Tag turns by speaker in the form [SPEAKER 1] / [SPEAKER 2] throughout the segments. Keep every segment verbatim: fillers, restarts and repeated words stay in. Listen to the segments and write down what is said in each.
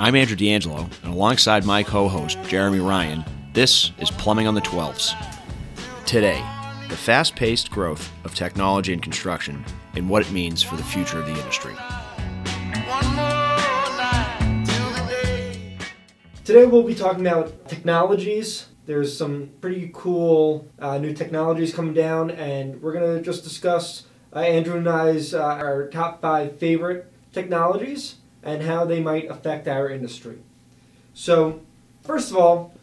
[SPEAKER 1] I'm Andrew D'Angelo, and alongside my co-host, Jeremy Ryan, this is Plumbing on the twelves. Today, the fast-paced growth of technology and construction and what it means for the future of the industry.
[SPEAKER 2] Today we'll be talking about technologies. There's some pretty cool uh, new technologies coming down, and we're going to just discuss uh, Andrew and I's uh, our top five favorite technologies and how they might affect our industry. So, first of all,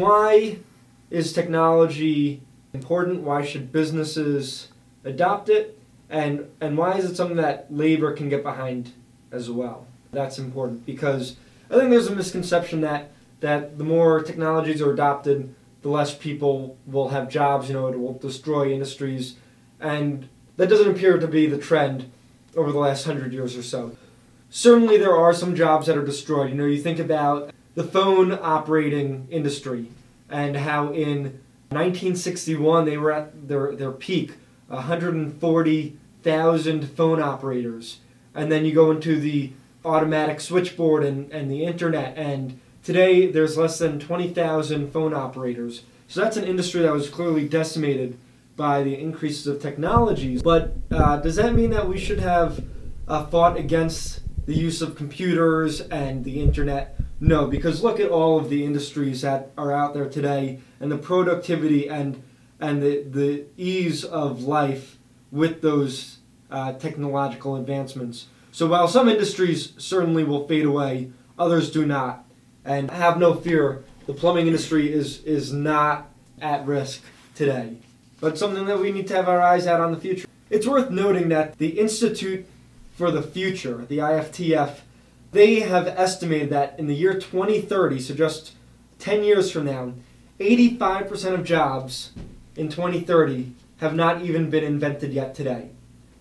[SPEAKER 2] why is technology important? Why should businesses adopt it? And and why is it something that labor can get behind as well? That's important because I think there's a misconception that that the more technologies are adopted, the less people will have jobs. You know, it will destroy industries, and that doesn't appear to be the trend over the last hundred years or so. Certainly there are some jobs that are destroyed. You know, you think about the phone operating industry and how in nineteen sixty-one they were at their, their peak, one hundred forty thousand phone operators. And then you go into the automatic switchboard and, and the internet, and today there's less than twenty thousand phone operators. So that's an industry that was clearly decimated by the increases of technologies. But uh, does that mean that we should have uh, fought against the use of computers and the internet? No, because look at all of the industries that are out there today and the productivity and and the, the ease of life with those uh, technological advancements. So while some industries certainly will fade away, others do not. And have no fear, the plumbing industry is, is not at risk today, but something that we need to have our eyes out on the future. It's worth noting that the Institute for the Future, the I F T F, they have estimated that in the year twenty thirty, so just ten years from now, eighty-five percent of jobs in twenty thirty have not even been invented yet today.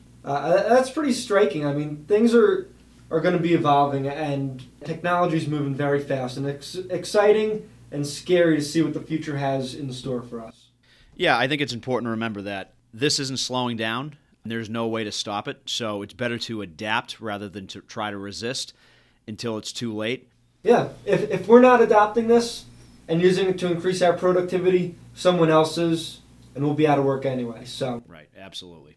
[SPEAKER 2] Uh, that's pretty striking. I mean, things are are going to be evolving, and technology is moving very fast, and it's exciting and scary to see what the future has in store for us.
[SPEAKER 1] Yeah, I think it's important to remember that this isn't slowing down. There's no way to stop it, so it's better to adapt rather than to try to resist until it's too late.
[SPEAKER 2] Yeah, if if we're not adopting this and using it to increase our productivity, someone else is, and we'll be out of work anyway. So
[SPEAKER 1] right, absolutely.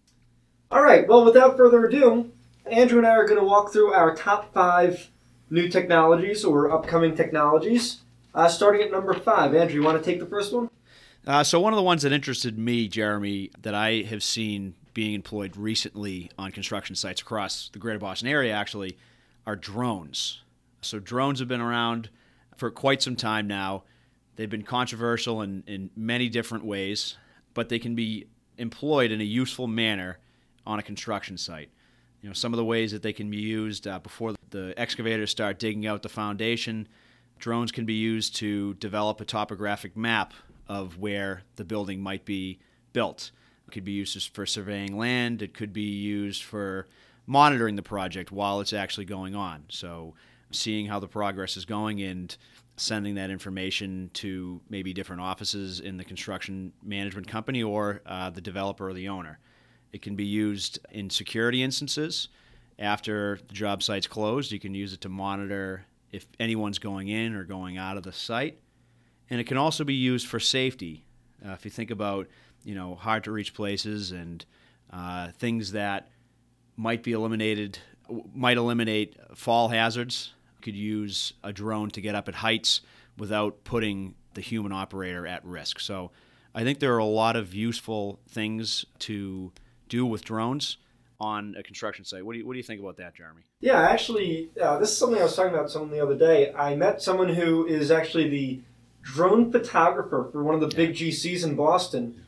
[SPEAKER 2] All right, well, without further ado, Andrew and I are going to walk through our top five new technologies or upcoming technologies, uh, starting at number five. Andrew, you want to take the first one?
[SPEAKER 1] Uh, so one of the ones that interested me, Jeremy, that I have seen being employed recently on construction sites across the greater Boston area, actually, are drones. So drones have been around for quite some time now. They've been controversial in, in many different ways, but they can be employed in a useful manner on a construction site. You know, some of the ways that they can be used uh, before the excavators start digging out the foundation, drones can be used to develop a topographic map of where the building might be built. It could be used for surveying land. It could be used for monitoring the project while it's actually going on. So seeing how the progress is going and sending that information to maybe different offices in the construction management company or uh, the developer or the owner. It can be used in security instances. After the job site's closed, you can use it to monitor if anyone's going in or going out of the site. And it can also be used for safety. Uh, if you think about, you know, hard to reach places and uh, things that might be eliminated, might eliminate fall hazards, you could use a drone to get up at heights without putting the human operator at risk. So I think there are a lot of useful things to do with drones on a construction site. What do you what do you think about that, Jeremy?
[SPEAKER 2] Yeah, actually, uh, this is something I was talking about with someone the other day. I met someone who is actually the drone photographer for one of the big G Cs in Boston.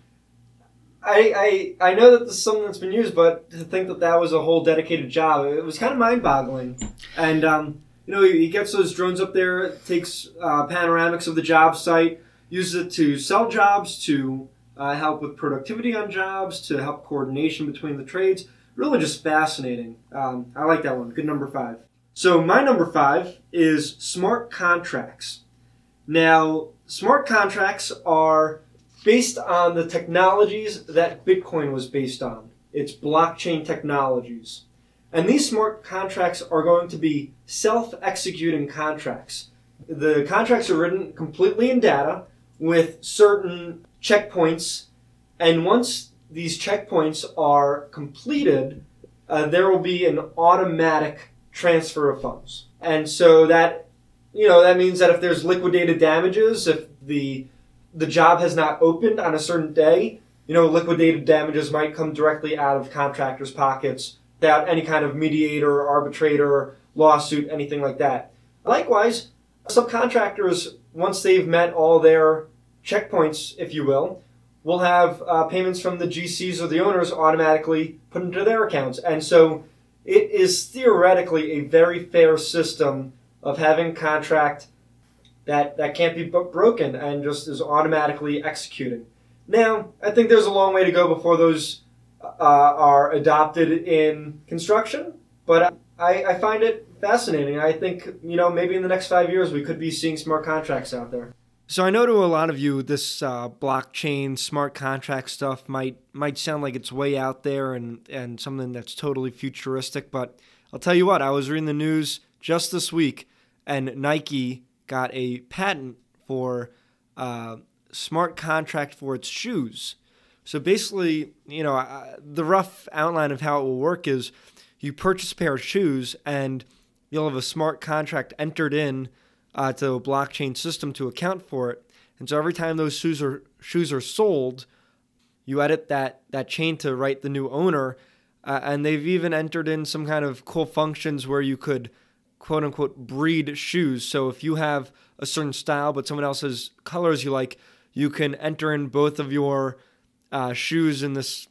[SPEAKER 2] I, I I know that this is something that's been used, but to think that that was a whole dedicated job, it was kind of mind-boggling. And um, you know, he gets those drones up there, takes uh, panoramics of the job site, uses it to sell jobs, to uh, help with productivity on jobs, to help coordination between the trades. Really just fascinating. Um, I like that one. Good number five. So my number five is smart contracts. Now, smart contracts are based on the technologies that Bitcoin was based on. It's blockchain technologies. And these smart contracts are going to be self-executing contracts. The contracts are written completely in data with certain checkpoints, and once these checkpoints are completed, uh, there will be an automatic transfer of funds. And so that, you know, that means that if there's liquidated damages, if the the job has not opened on a certain day, you know, liquidated damages might come directly out of contractors' pockets without any kind of mediator, arbitrator, lawsuit, anything like that. Likewise, subcontractors, once they've met all their checkpoints, if you will, will have uh, payments from the G Cs or the owners automatically put into their accounts. And so it is theoretically a very fair system of having a contract that, that can't be broken and just is automatically executing. Now, I think there's a long way to go before those uh, are adopted in construction, but I, I find it fascinating. I think, you know, maybe in the next five years we could be seeing smart contracts out there.
[SPEAKER 3] So I know to a lot of you, this uh, blockchain smart contract stuff might might sound like it's way out there and, and something that's totally futuristic, but I'll tell you what, I was reading the news just this week, and Nike got a patent for uh, smart contract for its shoes. So basically, you know, uh, the rough outline of how it will work is you purchase a pair of shoes and you'll have a smart contract entered in uh, to a blockchain system to account for it. And so every time those shoes are shoes are sold, you edit that, that chain to write the new owner. Uh, and they've even entered in some kind of cool functions where you could, quote unquote, breed shoes. So if you have a certain style but someone else has colors you like, you can enter in both of your uh, shoes in this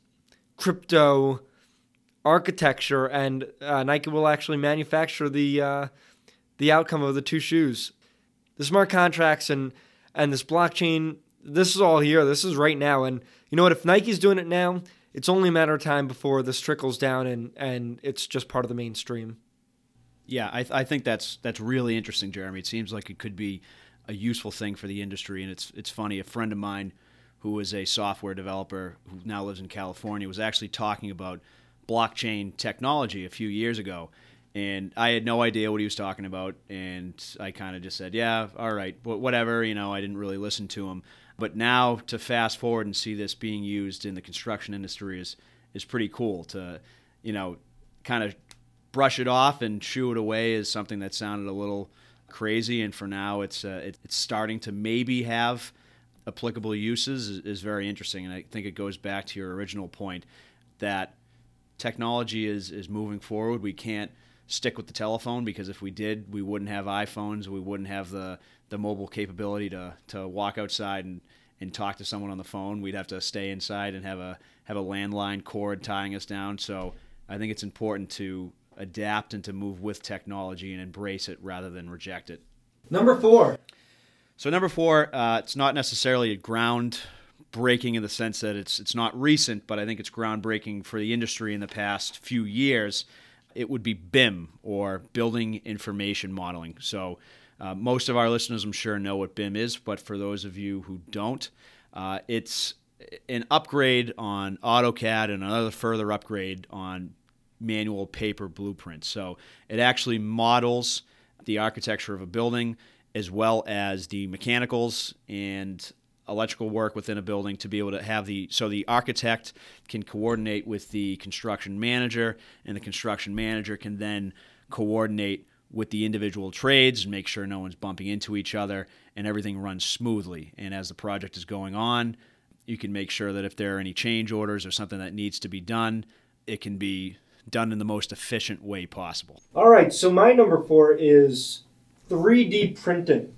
[SPEAKER 3] crypto architecture, and uh, Nike will actually manufacture the uh, the outcome of the two shoes. The smart contracts and and this blockchain, this is all here. This is right now. And you know what? If Nike's doing it now, it's only a matter of time before this trickles down and, and it's just part of the mainstream.
[SPEAKER 1] Yeah, I, th- I think that's that's really interesting, Jeremy. It seems like it could be a useful thing for the industry, and it's it's funny. A friend of mine who is a software developer who now lives in California was actually talking about blockchain technology a few years ago, and I had no idea what he was talking about, and I kind of just said, yeah, all right, whatever, you know, I didn't really listen to him. But now to fast forward and see this being used in the construction industry is is pretty cool. To, you know, kind of brush it off and shoo it away as something that sounded a little crazy, and for now it's uh, it, it's starting to maybe have applicable uses is, is very interesting. And I think it goes back to your original point that technology is is moving forward. We can't stick with the telephone, because if we did, we wouldn't have iPhones, we wouldn't have the the mobile capability to to walk outside and and talk to someone on the phone. We'd have to stay inside and have a have a landline cord tying us down. So I think it's important to adapt and to move with technology and embrace it rather than reject it.
[SPEAKER 2] Number four.
[SPEAKER 1] So number four, uh, it's not necessarily a groundbreaking in the sense that it's it's not recent, but I think it's groundbreaking for the industry in the past few years. It would be B I M, or Building Information Modeling. So uh, most of our listeners, I'm sure, know what B I M is, but for those of you who don't, uh, it's an upgrade on AutoCAD and another further upgrade on manual paper blueprints. So it actually models the architecture of a building as well as the mechanicals and electrical work within a building to be able to have the, so the architect can coordinate with the construction manager, and the construction manager can then coordinate with the individual trades and make sure no one's bumping into each other and everything runs smoothly. And as the project is going on, you can make sure that if there are any change orders or something that needs to be done, it can be done in the most efficient way possible.
[SPEAKER 2] All right, so my number four is three D printing.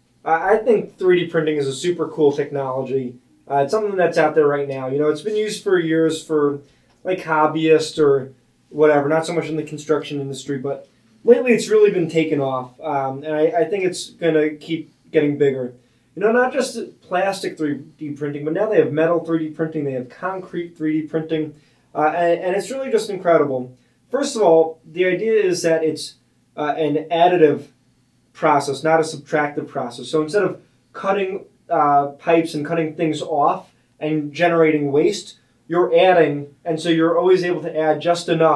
[SPEAKER 2] I think three D printing is a super cool technology. Uh, it's something that's out there right now. You know, it's been used for years for like hobbyists or whatever, not so much in the construction industry, but lately it's really been taken off. Um, and I, I think it's going to keep getting bigger. You know, not just plastic three D printing, but now they have metal three D printing, they have concrete three D printing, uh, and, and it's really just incredible. First of all, the idea is that it's uh, an additive process, not a subtractive process. So instead of cutting uh, pipes and cutting things off and generating waste, you're adding, and so you're always able to add just enough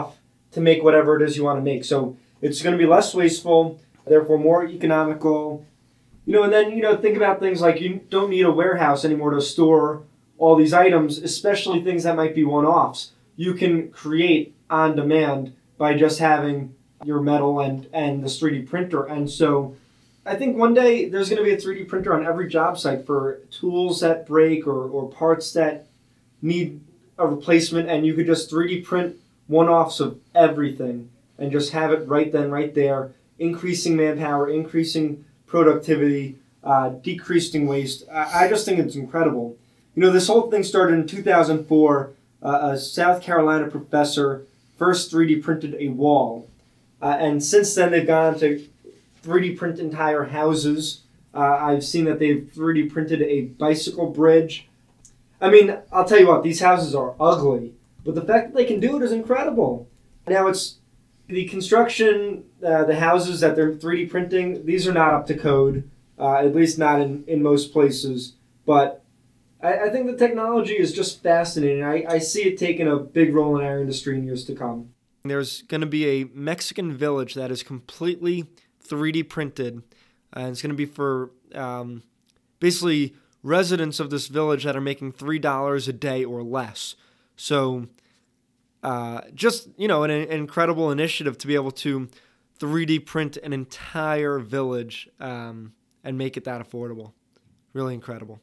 [SPEAKER 2] to make whatever it is you want to make. So it's going to be less wasteful, therefore more economical. You know, and then, you know, think about things like you don't need a warehouse anymore to store all these items, especially things that might be one-offs. You can create on demand by just having your metal and, and this three D printer. And so I think one day there's going to be a three D printer on every job site for tools that break or, or parts that need a replacement, and you could just three D print one-offs of everything and just have it right then, right there, increasing manpower, increasing productivity, uh, decreasing waste. I, I just think it's incredible. You know, this whole thing started in two thousand four. Uh, a South Carolina professor first three D printed a wall. Uh, and since then, they've gone to three D print entire houses. Uh, I've seen that they've three D printed a bicycle bridge. I mean, I'll tell you what, these houses are ugly, but the fact that they can do it is incredible. Now, it's the construction, uh, the houses that they're three D printing, these are not up to code, uh, at least not in, in most places. But I, I think the technology is just fascinating. I, I see it taking a big role in our industry in years to come.
[SPEAKER 3] There's going to be a Mexican village that is completely three D printed, and it's going to be for um, basically residents of this village that are making three dollars a day or less. So uh, just, you know, an, an incredible initiative to be able to three D print an entire village um, and make it that affordable. Really incredible.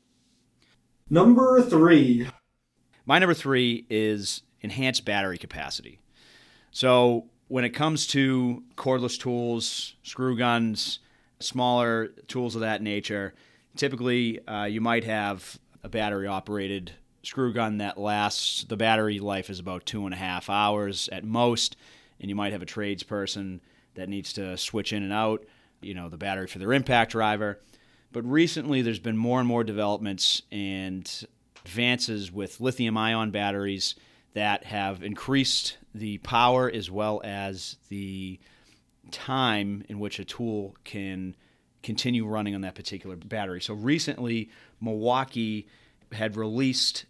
[SPEAKER 2] Number three.
[SPEAKER 1] My number three is enhanced battery capacity. So when it comes to cordless tools, screw guns, smaller tools of that nature, typically uh, you might have a battery-operated screw gun that lasts, the battery life is about two and a half hours at most, and you might have a tradesperson that needs to switch in and out, you know, the battery for their impact driver. But recently there's been more and more developments and advances with lithium-ion batteries that have increased the power as well as the time in which a tool can continue running on that particular battery. So recently, Milwaukee had released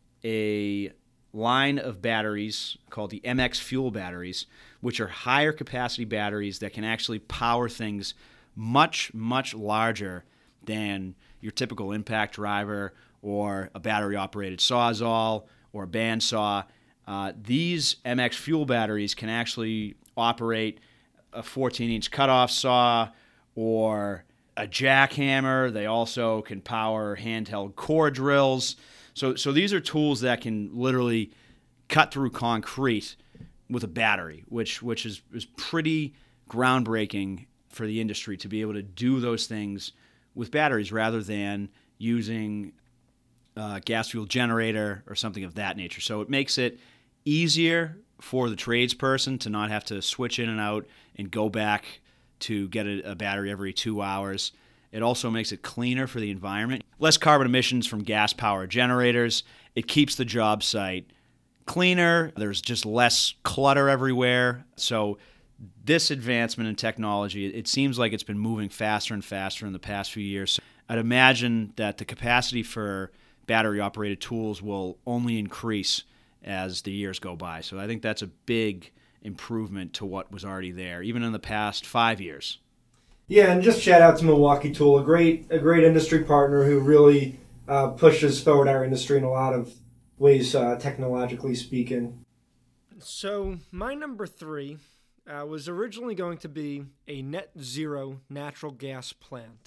[SPEAKER 1] a line of batteries called the M X Fuel batteries, which are higher capacity batteries that can actually power things much, much larger than your typical impact driver or a battery-operated Sawzall or a bandsaw. Uh, these M X Fuel batteries can actually operate a fourteen-inch cutoff saw or a jackhammer. They also can power handheld core drills. So, so these are tools that can literally cut through concrete with a battery, which which is, is pretty groundbreaking for the industry to be able to do those things with batteries rather than using a gas fuel generator or something of that nature. So it makes it easier for the tradesperson to not have to switch in and out and go back to get a, a battery every two hours. It also makes it cleaner for the environment. Less carbon emissions from gas-powered generators. It keeps the job site cleaner. There's just less clutter everywhere. So this advancement in technology, it seems like it's been moving faster and faster in the past few years. So I'd imagine that the capacity for battery-operated tools will only increase as the years go by. So I think that's a big improvement to what was already there, even in the past five years.
[SPEAKER 2] Yeah, and just shout out to Milwaukee Tool, a great a great industry partner who really uh, pushes forward our industry in a lot of ways, uh, technologically speaking.
[SPEAKER 3] So my number three uh, was originally going to be a net zero natural gas plant.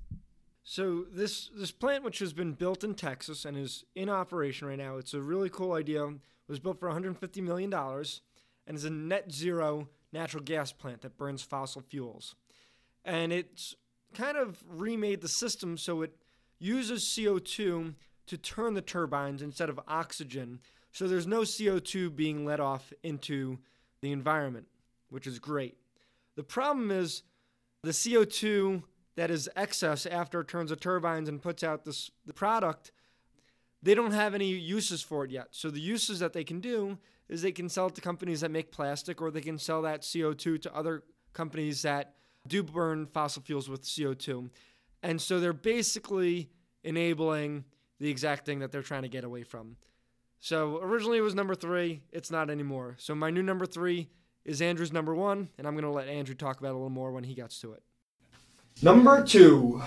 [SPEAKER 3] So this this plant, which has been built in Texas and is in operation right now, it's a really cool idea. It was built for one hundred fifty million dollars and is a net zero natural gas plant that burns fossil fuels. And it's kind of remade the system so it uses C O two to turn the turbines instead of oxygen. So there's no C O two being let off into the environment, which is great. The problem is the C O two that is excess after it turns the turbines and puts out this the product, they don't have any uses for it yet. So the uses that they can do is they can sell it to companies that make plastic, or they can sell that C O two to other companies that do burn fossil fuels with C O two. And so they're basically enabling the exact thing that they're trying to get away from. So originally it was number three. It's not anymore. So my new number three is Andrew's number one, and I'm going to let Andrew talk about it a little more when he gets to it.
[SPEAKER 2] Number two.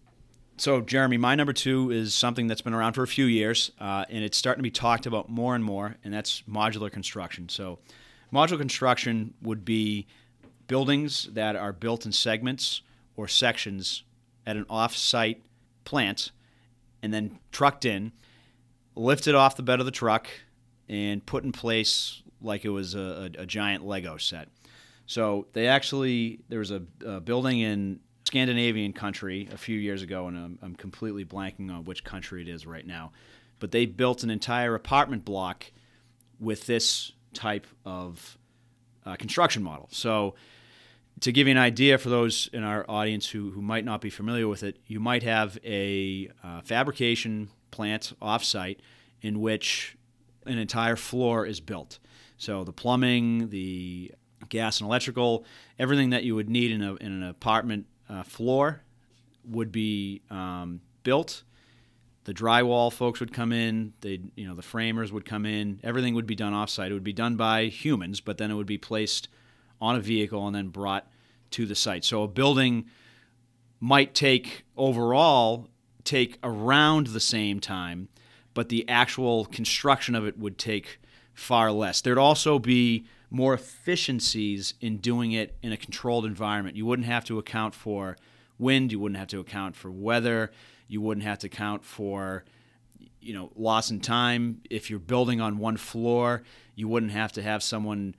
[SPEAKER 1] So, Jeremy, my number two is something that's been around for a few years, uh, and it's starting to be talked about more and more, and that's modular construction. So, modular construction would be buildings that are built in segments or sections at an off-site plant and then trucked in, lifted off the bed of the truck, and put in place like it was a, a, a giant Lego set. So, they actually, there was a, a building in Scandinavian country a few years ago, and I'm, I'm completely blanking on which country it is right now, but they built an entire apartment block with this type of uh, construction model. So to give you an idea for those in our audience who, who might not be familiar with it, you might have a uh, fabrication plant off-site in which an entire floor is built. So the plumbing, the gas and electrical, everything that you would need in, a, in an apartment Uh, floor would be um, built. The drywall folks would come in. They, you know, the framers would come in. Everything would be done offsite. It would be done by humans, but then it would be placed on a vehicle and then brought to the site. So a building might take overall take around the same time, but the actual construction of it would take far less. There'd also be more efficiencies in doing it in a controlled environment. You wouldn't have to account for wind. You wouldn't have to account for weather. You wouldn't have to account for, you know, loss in time. If you're building on one floor, you wouldn't have to have someone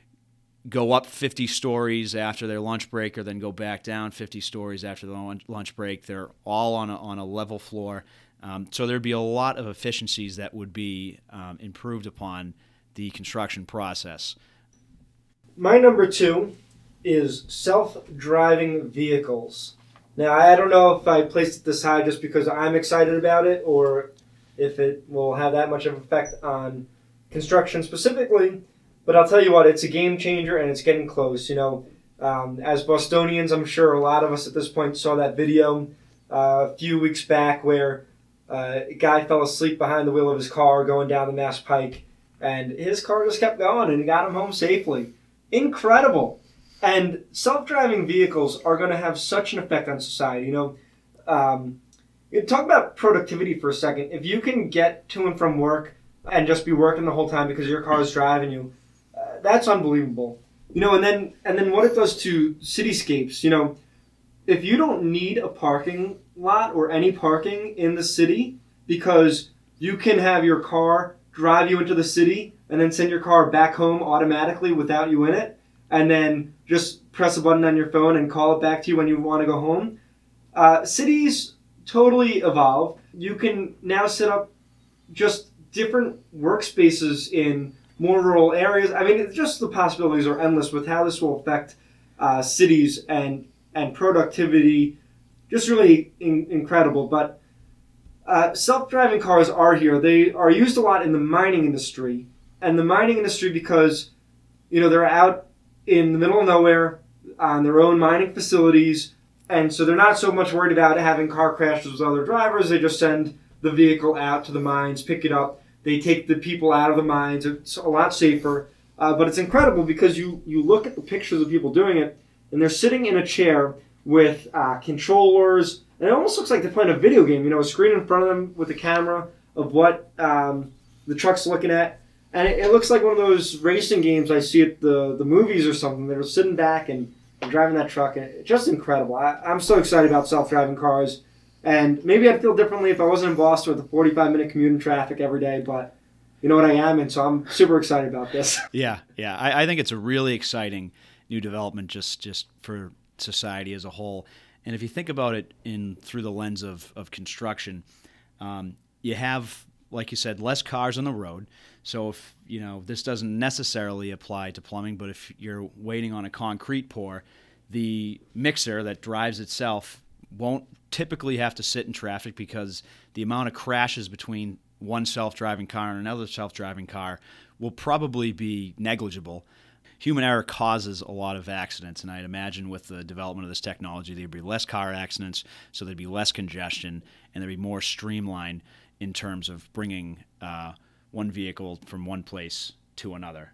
[SPEAKER 1] go up fifty stories after their lunch break or then go back down fifty stories after the lunch break. They're all on a, on a level floor. Um, so there'd be a lot of efficiencies that would be um, improved upon the construction process.
[SPEAKER 2] My number two is self-driving vehicles. Now, I don't know if I placed it this high just because I'm excited about it or if it will have that much of an effect on construction specifically, but I'll tell you what, it's a game changer and it's getting close. You know, um, as Bostonians, I'm sure a lot of us at this point saw that video uh, a few weeks back where uh, a guy fell asleep behind the wheel of his car going down the Mass Pike, and his car just kept going and he got him home safely. Incredible. And self-driving vehicles are going to have such an effect on society. You know, um, talk about productivity for a second. If you can get to and from work and just be working the whole time because your car is driving you, uh, that's unbelievable. You know, and then and then what it does to cityscapes. You know, if you don't need a parking lot or any parking in the city because you can have your car drive you into the city and then send your car back home automatically without you in it, and then just press a button on your phone and call it back to you when you want to go home. Uh, cities totally evolve. You can now set up just different workspaces in more rural areas. I mean, it's just the possibilities are endless with how this will affect uh, cities and, and productivity. Just really in, incredible. But uh, self-driving cars are here. They are used a lot in the mining industry. And the mining industry because, you know, they're out in the middle of nowhere on their own mining facilities, and so they're not so much worried about having car crashes with other drivers. They just send the vehicle out to the mines, pick it up. They take the people out of the mines. It's a lot safer, uh, but it's incredible because you, you look at the pictures of people doing it, and they're sitting in a chair with uh, controllers, and it almost looks like they're playing a video game, you know, a screen in front of them with a camera of what um, the truck's looking at. And it, it looks like one of those racing games I see at the, the movies or something. They're sitting back and, and driving that truck. And it's just incredible. I, I'm so excited about self-driving cars. And maybe I'd feel differently if I wasn't in Boston with a forty-five minute commute in traffic every day. But you know what I am, and so I'm super excited about this.
[SPEAKER 1] Yeah, yeah. I, I think it's a really exciting new development just, just for society as a whole. And if you think about it in through the lens of, of construction, um, you have, like you said, less cars on the road. So if, you know, this doesn't necessarily apply to plumbing, but if you're waiting on a concrete pour, the mixer that drives itself won't typically have to sit in traffic because the amount of crashes between one self-driving car and another self-driving car will probably be negligible. Human error causes a lot of accidents, and I'd imagine with the development of this technology, there'd be less car accidents, so there'd be less congestion, and there'd be more streamlined in terms of bringing uh, one vehicle from one place to another.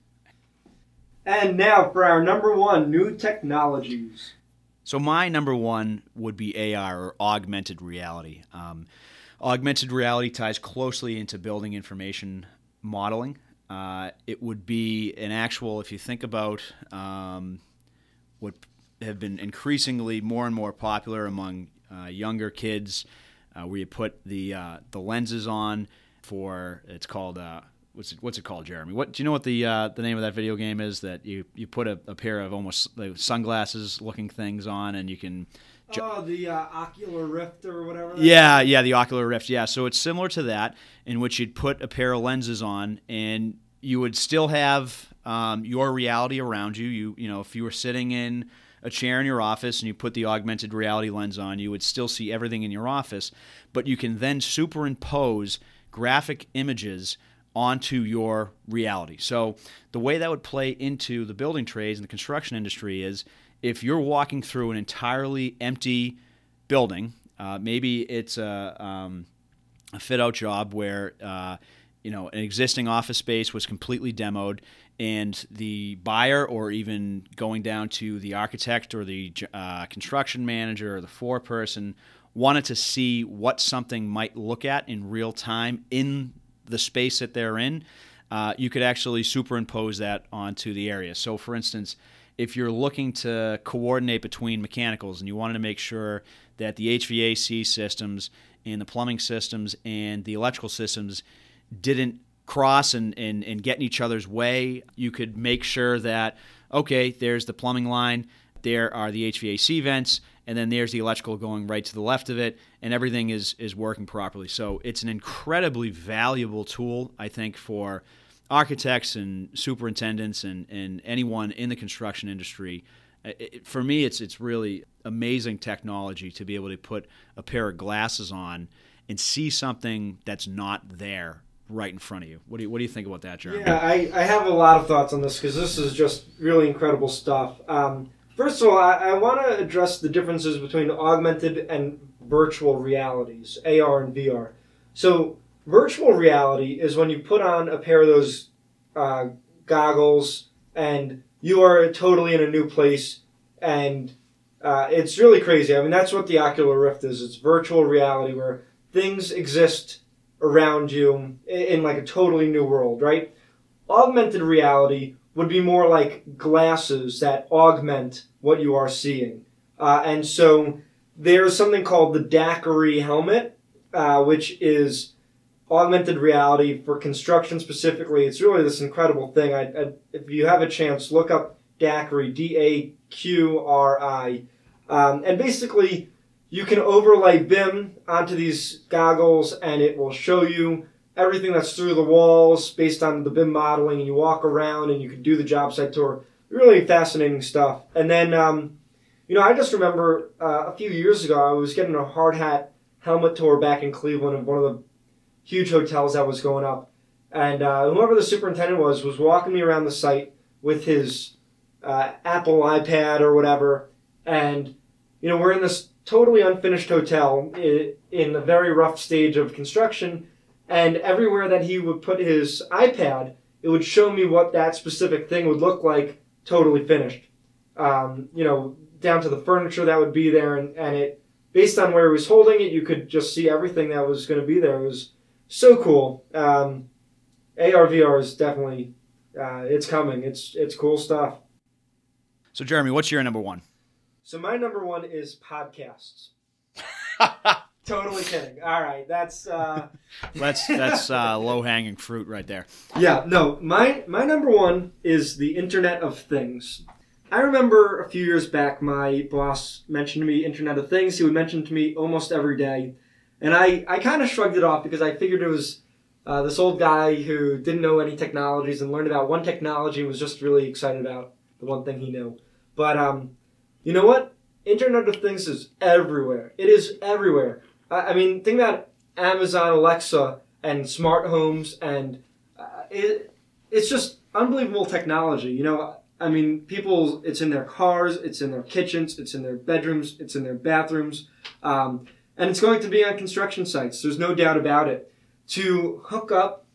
[SPEAKER 2] And now for our number one, new technologies.
[SPEAKER 1] So my number one would be A R, or augmented reality. Um, augmented reality ties closely into building information modeling. Uh, it would be an actual, if you think about um, what have been increasingly more and more popular among uh, younger kids, uh, where you put the uh, the lenses on for, it's called, uh, what's it, what's it called, Jeremy? What do you know what the uh, the name of that video game is? That you, you put a, a pair of almost like sunglasses looking things on, and you can.
[SPEAKER 2] Ju- oh, the uh, Ocular Rift or whatever.
[SPEAKER 1] Yeah, yeah, the Ocular Rift. Yeah, so it's similar to that, in which you'd put a pair of lenses on, and you would still have um, your reality around you. You, you know, if you were sitting in a chair in your office and you put the augmented reality lens on, you would still see everything in your office, but you can then superimpose graphic images onto your reality. So the way that would play into the building trades and the construction industry is if you're walking through an entirely empty building, uh, maybe it's a, um, a fit-out job where uh, you know an existing office space was completely demoed, and the buyer, or even going down to the architect or the uh, construction manager or the foreperson, wanted to see what something might look at in real time in the space that they're in, uh, you could actually superimpose that onto the area. So, for instance, if you're looking to coordinate between mechanicals and you wanted to make sure that the H V A C systems and the plumbing systems and the electrical systems didn't cross and, and, and get in each other's way, you could make sure that, okay, there's the plumbing line, there are the H V A C vents, and then there's the electrical going right to the left of it, and everything is is working properly. So it's an incredibly valuable tool, I think, for architects and superintendents and, and anyone in the construction industry. It, for me, it's it's really amazing technology to be able to put a pair of glasses on and see something that's not there right in front of you. What do you, what do you think about that, Jeremy?
[SPEAKER 2] Yeah, I, I have a lot of thoughts on this because this is just really incredible stuff. Um, First of all, I, I want to address the differences between augmented and virtual realities, A R and V R. So virtual reality is when you put on a pair of those uh, goggles and you are totally in a new place, and uh, it's really crazy. I mean, that's what the Ocular Rift is. It's virtual reality where things exist around you in, in like a totally new world, right? Augmented reality would be more like glasses that augment what you are seeing. Uh, and so there's something called the Daiquiri helmet, uh, which is augmented reality for construction specifically. It's really this incredible thing. I, I, if you have a chance, look up Daiquiri, D A Q R I. Um, and basically, you can overlay B I M onto these goggles, and it will show you everything that's through the walls based on the B I M modeling, and you walk around and you can do the job site tour. Really fascinating stuff. And then, um, you know, I just remember uh, a few years ago, I was getting a hard hat helmet tour back in Cleveland of one of the huge hotels that was going up. And uh, whoever the superintendent was, was walking me around the site with his uh, Apple iPad or whatever. And, you know, we're in this totally unfinished hotel in a very rough stage of construction. And everywhere that he would put his iPad, it would show me what that specific thing would look like totally finished. Um, you know, down to the furniture that would be there. And, and it, based on where he was holding it, you could just see everything that was going to be there. It was so cool. Um, A R, V R is definitely, uh, it's coming. It's, it's cool stuff.
[SPEAKER 1] So, Jeremy, what's your number one?
[SPEAKER 2] So my number one is podcasts. Totally kidding. All right, that's uh...
[SPEAKER 1] that's that's uh, low hanging fruit right there.
[SPEAKER 2] Yeah, no, my my number one is the Internet of Things. I remember a few years back, my boss mentioned to me Internet of Things. He would mention to me almost every day, and I I kind of shrugged it off because I figured it was uh, this old guy who didn't know any technologies and learned about one technology and was just really excited about the one thing he knew. But um, you know what? Internet of Things is everywhere. It is everywhere. I mean, think about Amazon Alexa and smart homes, and uh, it, it's just unbelievable technology. You know, I mean, people, it's in their cars, it's in their kitchens, it's in their bedrooms, it's in their bathrooms, um, and it's going to be on construction sites. There's no doubt about it. To hook up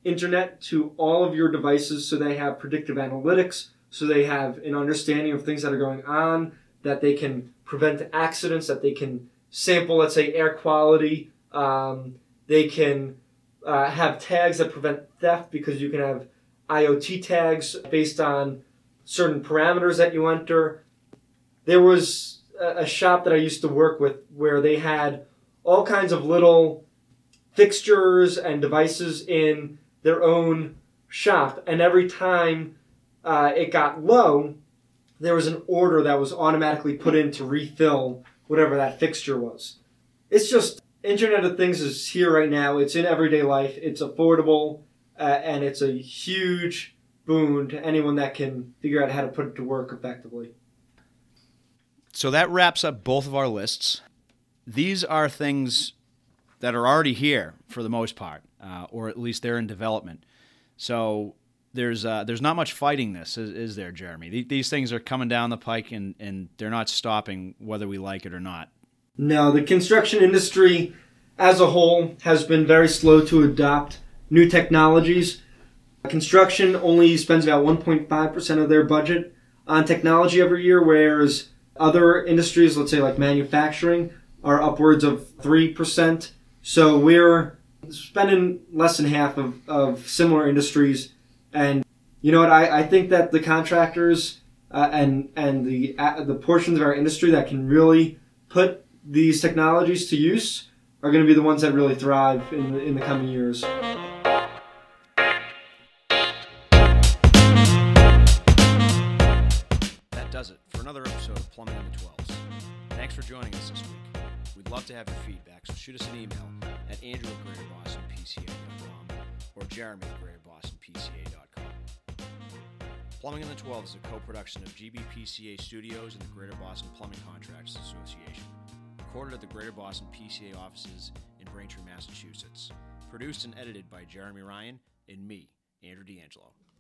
[SPEAKER 2] internet to all of your devices so they have predictive analytics, so they have an understanding of things that are going on, that they can prevent accidents, that they can sample, let's say, air quality. Um, they can uh, have tags that prevent theft because you can have IoT tags based on certain parameters that you enter. There was a, a shop that I used to work with where they had all kinds of little fixtures and devices in their own shop, and every time uh, it got low, there was an order that was automatically put in to refill whatever that fixture was. It's just, Internet of Things is here right now. It's in everyday life. It's affordable, uh, and it's a huge boon to anyone that can figure out how to put it to work effectively.
[SPEAKER 1] So that wraps up both of our lists. These are things that are already here for the most part, uh, or at least they're in development. So there's uh, there's not much fighting this, is, is there, Jeremy? These things are coming down the pike, and, and they're not stopping whether we like it or not.
[SPEAKER 2] No, the construction industry as a whole has been very slow to adopt new technologies. Construction only spends about one point five percent of their budget on technology every year, whereas other industries, let's say like manufacturing, are upwards of three percent. So we're spending less than half of, of similar industries. And you know what? I, I think that the contractors uh, and and the uh, the portions of our industry that can really put these technologies to use are going to be the ones that really thrive in the, in the coming years.
[SPEAKER 1] That does it for another episode of Plumbing in the twelves. Thanks for joining us this week. We'd love to have your feedback, so shoot us an email at andrew at greater boston p c a dot com or jeremy at greater boston p c a dot com. Plumbing in the twelve is a co-production of G B P C A Studios and the Greater Boston Plumbing Contractors Association. Recorded at the Greater Boston P C A offices in Braintree, Massachusetts. Produced and edited by Jeremy Ryan and me, Andrew D'Angelo.